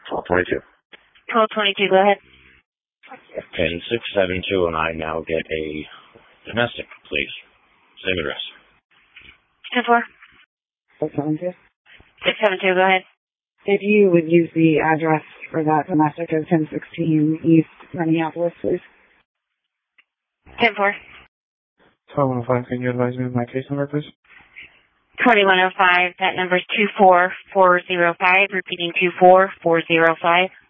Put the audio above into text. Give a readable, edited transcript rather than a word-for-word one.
1222. 1222, go ahead. And 672, and I now get a domestic, please. Same address. 10-4. 672. 672, go ahead. If you would use the address for that domestic of 1016 East Minneapolis, please. 10-4. 2105, can you advise me of my case number, please? 2105, that number is 24405, repeating 24405.